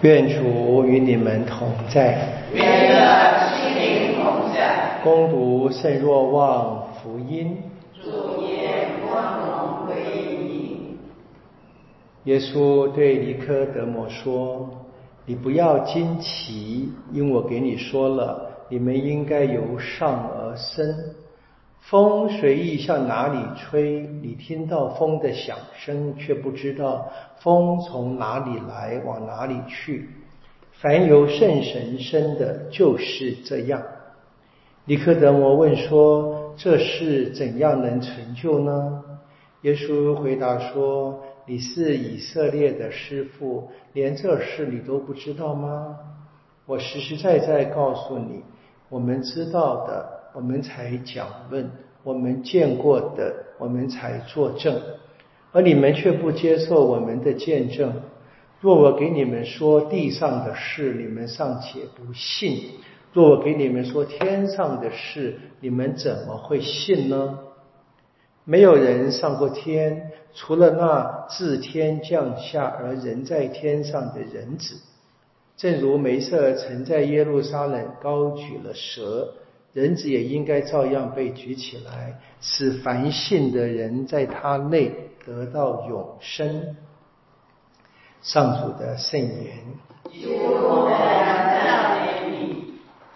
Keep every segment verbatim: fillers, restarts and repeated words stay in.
愿主与你们同在， 愿你心灵同在。 恭读圣若望福音。 主耶光荣归于你。 耶稣对尼科德摩说：“你不要惊奇，因我给你说了，你们应该由上而生。风随意向哪里吹，你听到风的响声，却不知道风从哪里来，往哪里去。凡由圣神生的，就是这样。”尼科德摩问说：“这事怎样能成就呢？”耶稣回答说：“你是以色列的师傅，连这事你都不知道吗？我实实在在告诉你，我们知道的，我们才讲论；我们见过的，我们才作证。而你们却不接受我们的见证。若我给你们说地上的事，你们尚且不信；若我给你们说天上的事，你们怎么会信呢？没有人上过天，除了那自天降下而人在天上的人子。正如梅瑟曾在耶路撒冷高举了蛇，人子也应该照样被举起来，使凡信的人在他内得到永生。”上主的圣言。 主，我们赞美你。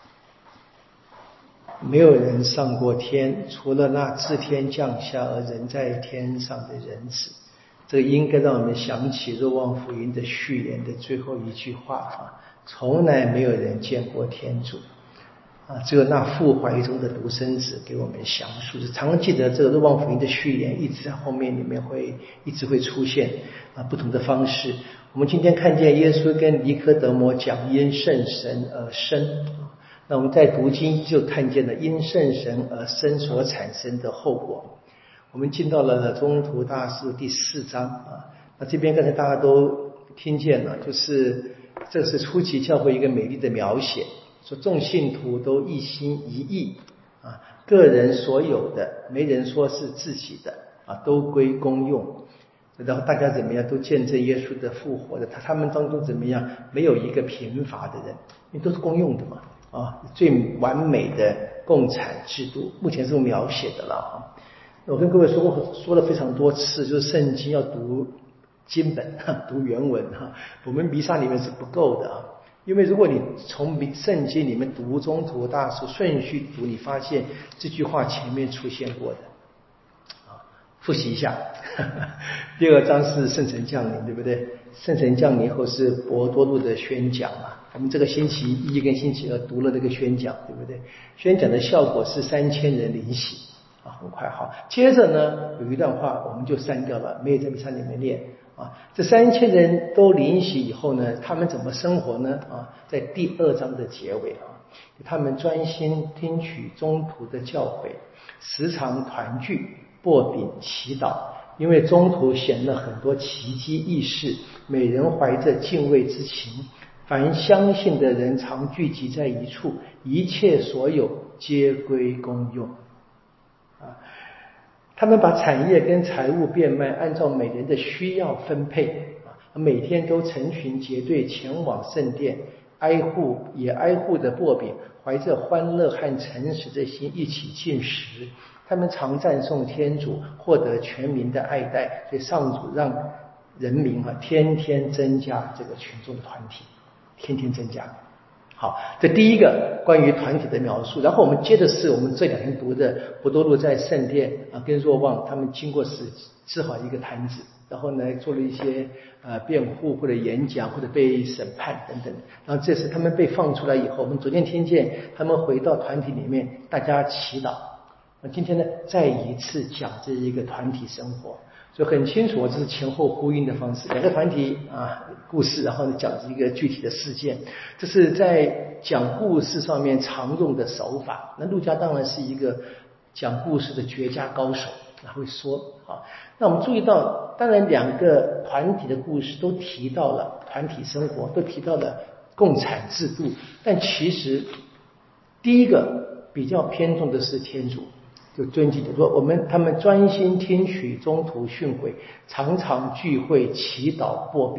没有人上过天，除了那自天降下而人在天上的人子。这个应该让我们想起若望福音的序言的最后一句话啊，从来没有人见过天主啊，只有那父怀中的独生子给我们详述。常常记得这个若望福音的序言一直在后面里面会一直会出现啊不同的方式。我们今天看见耶稣跟尼科德摩讲因圣神而生，那我们在读经就看见了因圣神而生所产生的后果。我们进到了宗徒大事第四章啊，那这边刚才大家都听见了，就是这是初期教会一个美丽的描写，说众信徒都一心一意啊，个人所有的没人说是自己的啊，都归公用。然后大家怎么样都见证耶稣的复活的，他他们当中怎么样没有一个贫乏的人，因为都是公用的嘛啊，最完美的共产制度，目前是这么描写的了啊。我跟各位说过说了非常多次，就是圣经要读经本读原文哈，我们弥撒里面是不够的啊，因为如果你从圣经里面读宗徒大事顺序读，你发现这句话前面出现过的啊，复习一下。第二章是圣神降临，对不对？圣神降临后是伯多禄的宣讲啊，我们这个星期一跟星期二读了这个宣讲，对不对？宣讲的效果是三千人领洗啊，很快好。接着呢，有一段话我们就删掉了，没有在弥撒里面念啊。这三千人都领洗以后呢，他们怎么生活呢？啊，在第二章的结尾啊，他们专心听取宗徒的教诲，时常团聚，擘饼祈祷。因为宗徒显了很多奇迹异事，每人怀着敬畏之情，凡相信的人常聚集在一处，一切所有皆归公用啊。他们把产业跟财物变卖，按照每人的需要分配啊，每天都成群结队前往圣殿，挨户也挨户的擘饼，怀着欢乐和诚实的心一起进食。他们常赞颂天主，获得全民的爱戴，所以上主让人民啊天天增加这个群众的团体，天天增加。好，这第一个关于团体的描述。然后我们接着是我们这两天读的伯多禄在圣殿啊跟若望他们经过是治好一个坛子，然后呢做了一些呃辩护或者演讲或者被审判等等。然后这次他们被放出来以后，我们昨天听见他们回到团体里面，大家祈祷。那今天呢，再一次讲这一个团体生活，所以很清楚，这是前后呼应的方式。两个团体啊，故事，然后呢讲一个具体的事件，这是在讲故事上面常用的手法。那路加当然是一个讲故事的绝佳高手，他会说啊。那我们注意到，当然两个团体的故事都提到了团体生活，都提到了共产制度，但其实第一个比较偏重的是天主。就尊敬的说，我们他们专心听取宗徒训诲，常常聚会祈祷擘饼，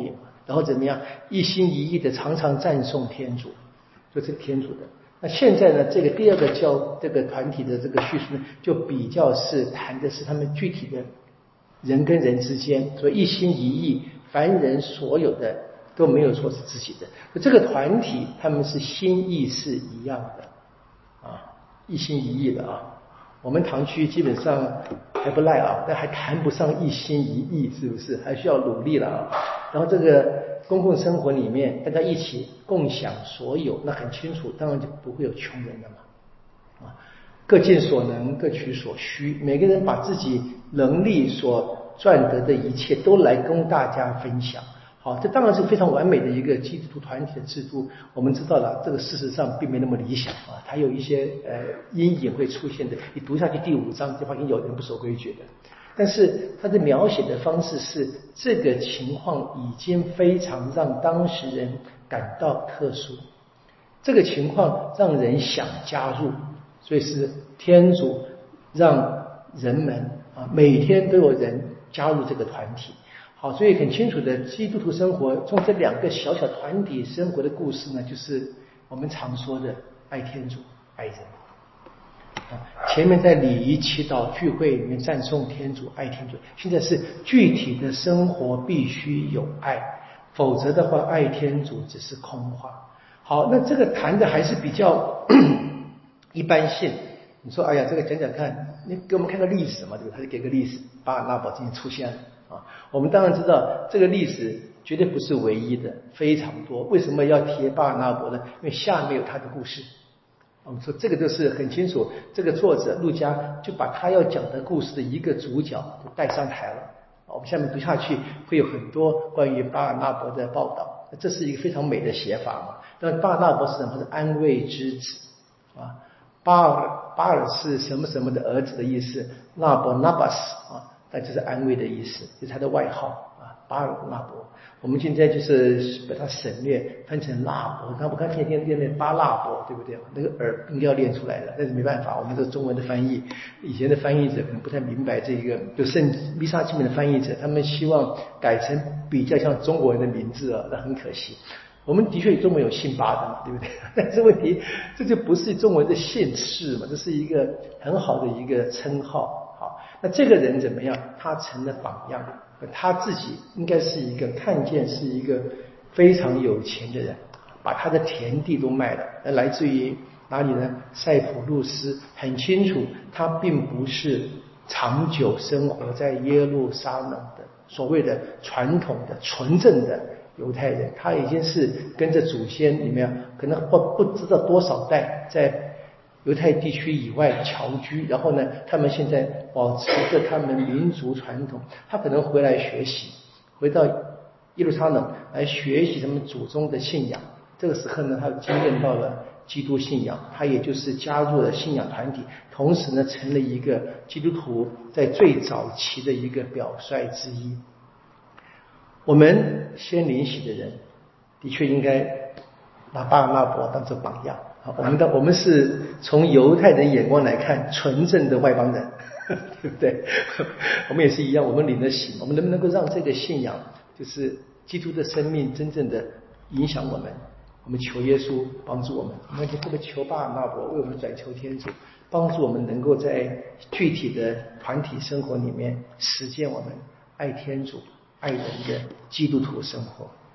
然后怎么样一心一意的常常赞颂天主，就这个天主的。那现在呢，这个第二个教这个团体的这个叙述呢，就比较是谈的是他们具体的人跟人之间，所以一心一意，凡人所有的都没有说是自己的。这个团体他们是心意是一样的啊，一心一意的啊。我们堂区基本上还不赖啊，但还谈不上一心一意，是不是？还需要努力了啊。然后这个公共生活里面，大家一起共享所有，那很清楚，当然就不会有穷人了嘛。啊，各尽所能，各取所需，每个人把自己能力所赚得的一切都来供大家分享。好，这当然是非常完美的一个基督徒团体的制度。我们知道了，这个事实上并没那么理想啊，它有一些呃阴影会出现的。你读下去第五章就发现有人不守规矩的，但是它的描写的方式是这个情况已经非常让当事人感到特殊，这个情况让人想加入，所以是天主让人们啊每天都有人加入这个团体。好，所以很清楚的，基督徒生活从这两个小小团体生活的故事呢，就是我们常说的爱天主、爱人。啊，前面在礼仪、祈祷、聚会里面赞颂天主、爱天主，现在是具体的生活必须有爱，否则的话，爱天主只是空话。好，那这个谈的还是比较一般性。你说，哎呀，这个讲讲看，你给我们看个历史嘛，对吧？他就给个历史，巴尔纳堡今天出现了。啊，我们当然知道这个历史绝对不是唯一的，非常多。为什么要提巴尔纳伯呢？因为下面有他的故事。我们说这个就是很清楚，这个作者路加就把他要讲的故事的一个主角就带上台了。我们下面读下去会有很多关于巴尔纳伯的报道，这是一个非常美的写法嘛。那巴尔纳伯是什么？是安慰之子啊。巴尔巴尔是什么什么的儿子的意思，纳伯纳巴斯啊。那就是安慰的意思，就是他的外号啊，巴尔纳伯。我们现在就是把它省略，翻成纳伯。那我刚才念念念巴纳伯，对不对？那个耳应该要练出来的，但是没办法，我们这中文的翻译，以前的翻译者可能不太明白这个，就圣弥撒经文的翻译者，他们希望改成比较像中国人的名字啊，那很可惜。我们的确中文有姓巴的嘛，对不对？但是问题，这就不是中文的姓氏嘛，这是一个很好的一个称号。好，那这个人怎么样？他成了榜样，他自己应该是一个看见是一个非常有钱的人，把他的田地都卖了。那来自于哪里呢？塞浦路斯。很清楚，他并不是长久生活在耶路撒冷的所谓的传统的纯正的犹太人，他已经是跟着祖先里面可能不不知道多少代在犹太地区以外侨居，然后呢，他们现在保持着他们民族传统，他可能回来学习，回到耶路撒冷来学习他们祖宗的信仰。这个时候呢，他经验到了基督信仰，他也就是加入了信仰团体，同时呢，成了一个基督徒在最早期的一个表率之一。我们先领洗的人，的确应该拿巴尔纳伯当作榜样。我们的我们是从犹太人眼光来看，纯正的外邦人，对不对？我们也是一样，我们领了洗，我们能不能够让这个信仰，就是基督的生命，真正的影响我们？我们求耶稣帮助我们，我们就这个求巴尔纳伯为我们转求天主，帮助我们能够在具体的团体生活里面实践我们爱天主、爱人的基督徒生活。